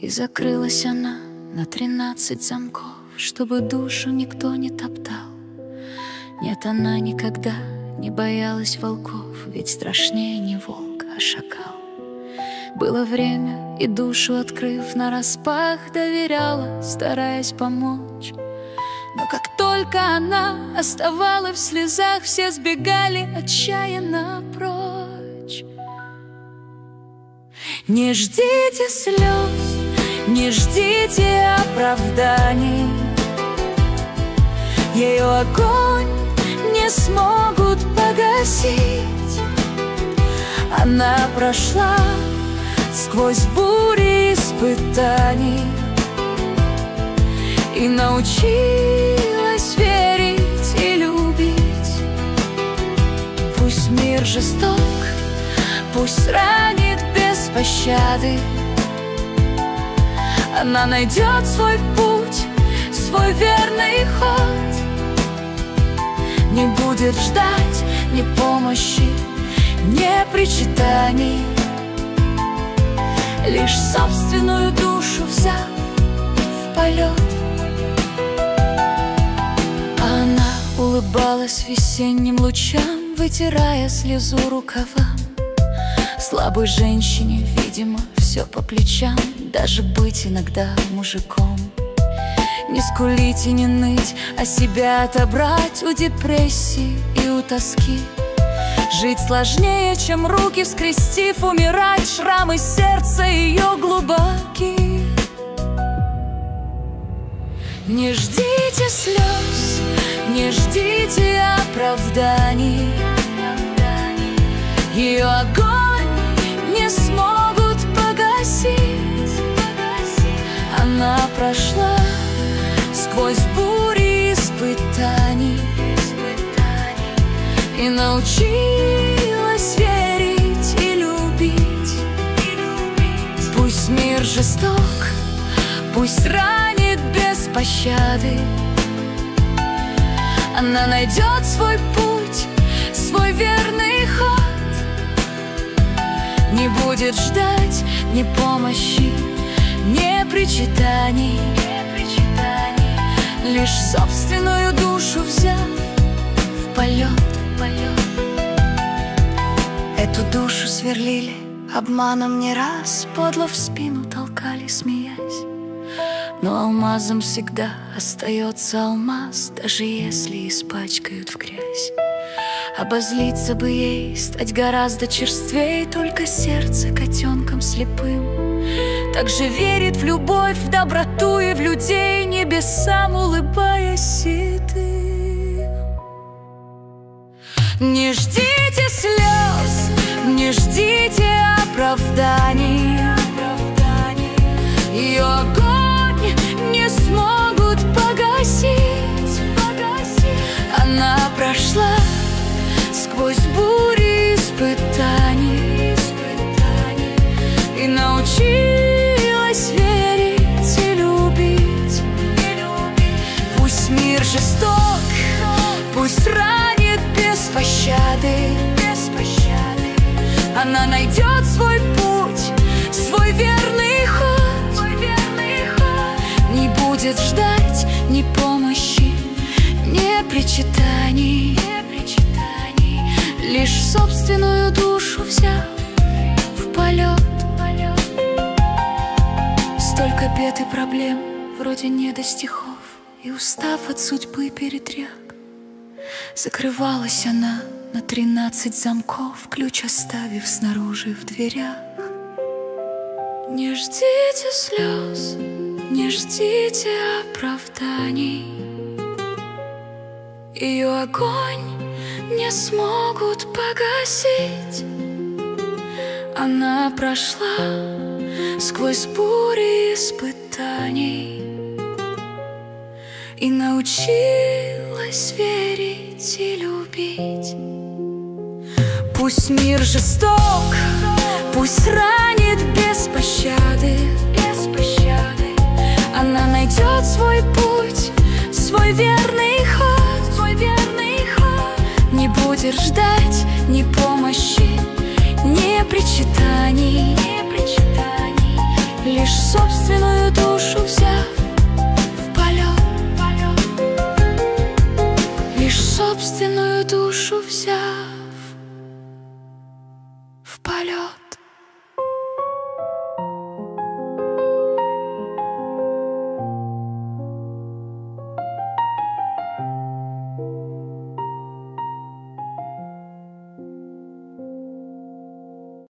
И закрылась она на 13 замков, чтобы душу никто не топтал. Нет, она никогда не боялась волков, ведь страшнее не волк, а шакал. Было время, и душу открыв нараспах, доверяла, стараясь помочь. Но как только она оставалась в слезах, все сбегали отчаянно прочь. Не ждите слез, не ждите оправданий, ее огонь не смогут погасить. Она прошла сквозь бури испытаний и научилась верить и любить. Пусть мир жесток, пусть ранит без пощады, она найдет свой путь, свой верный ход. Не будет ждать ни помощи, ни причитаний, лишь собственную душу взяв в полет. А она улыбалась весенним лучам, вытирая слезу рукавам. Слабой женщине, видимо, все по плечам, даже быть иногда мужиком. Не скулить и не ныть, а себя отобрать у депрессии и у тоски. Жить сложнее, чем руки скрестив, умирать, шрамы сердца ее глубоки. Не ждите слез, не ждите оправданий, ее огонь не смогут погасить. Она прошла сквозь бури испытаний и научилась верить и любить. Пусть мир жесток, пусть ранит без пощады, она найдет свой путь, свой верный ход. Не будет ждать ни помощи, ни причитаний, лишь собственную душу взяв в полет. Эту душу сверлили обманом не раз, подло в спину толкали, смеясь. Но алмазом всегда остается алмаз, даже если испачкают в грязь. Обозлиться бы ей, стать гораздо черствей, только сердце котенком слепым так же верит в любовь, в доброту и в людей, небесам улыбаясь седым. Не ждите слез, не ждите оправданий, ее огонь не смогут погасить. Она прошла сквозь бури испытаний и научилась верить и любить. Пусть мир жесток, пусть ранит без пощады, она найдет свой путь, свой верный ход. Не будет ждать ни помощи, ни причитаний, лишь собственную душу взяв в полет. Столько бед и проблем, вроде не до стихов, и устав от судьбы передряг, закрывалась она на 13 замков, ключ оставив снаружи в дверях. Не ждите слез, не ждите оправданий, ее огонь не смогут погасить. Она прошла сквозь бури испытаний и научилась верить и любить. Пусть мир жесток, пусть ранит без пощады, она найдет свой путь, свой верный ход. Не будет ждать ни помощи, ни причитаний, лишь собственную душу взяв в полет, лишь собственную душу взяв в полет.